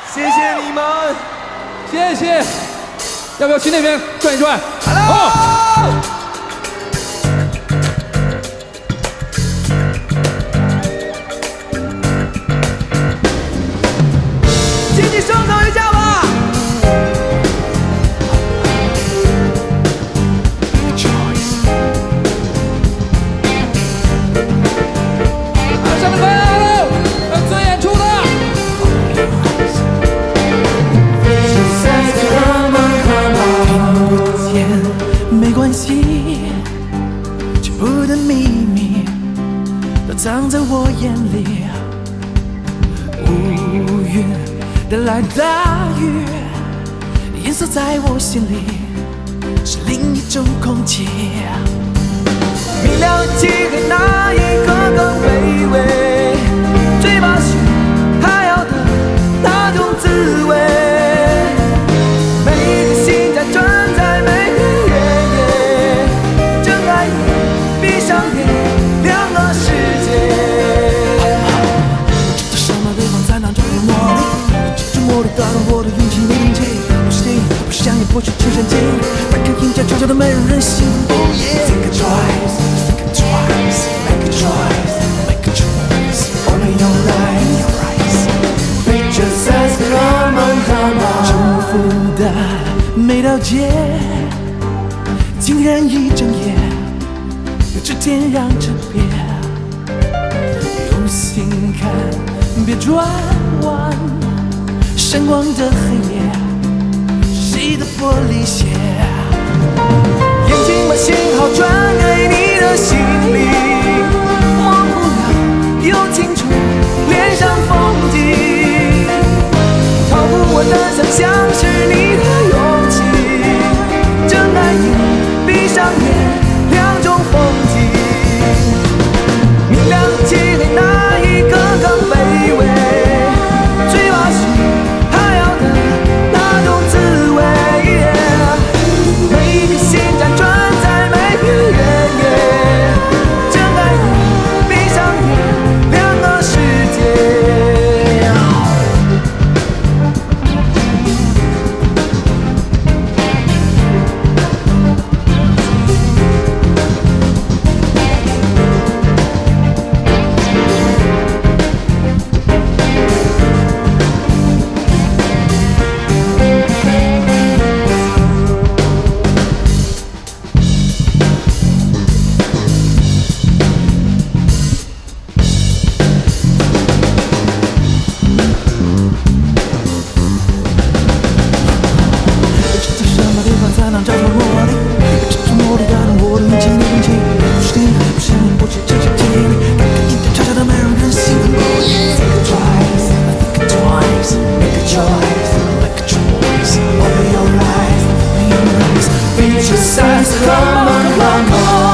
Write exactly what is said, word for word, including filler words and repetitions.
谢谢你们， 谢谢。要不要去那边转一转 ？Hello。举起双手一下吧。 上的朋友，要做演出的。 没关系，全部的秘密都藏在我眼里。五月的来大雨，颜色在我心里是另一种空气。 明了漆黑那一刻更卑微，最怕是还要的那种滋味。每个心在转在每个夜夜，睁开眼闭上眼，两个世界。 我知道什么地方才能找到魔力，这种魔力打动我的勇气宁静。不是你，不是想也不是亲身经历，打开赢家嘲笑的没有人信。Oh yeah, think it twice, think it twice, make a choice, make a choice. Open your eyes, your eyes. Future says come on, come on. 征服的每条街，竟然一睁眼有着天壤之别。用心看，别转弯，闪光的黑夜，谁的玻璃鞋？ 眼睛把信号转给你的心里，模糊了又清楚，脸上风景，超乎我的想象是你的勇气。睁开眼，闭上眼，两种风景。明亮漆黑那一刻更卑微，最怕是还要的那种滋味。每个心辗转在每个夜夜，睁开眼，闭上眼，两个世界。Come on, come on.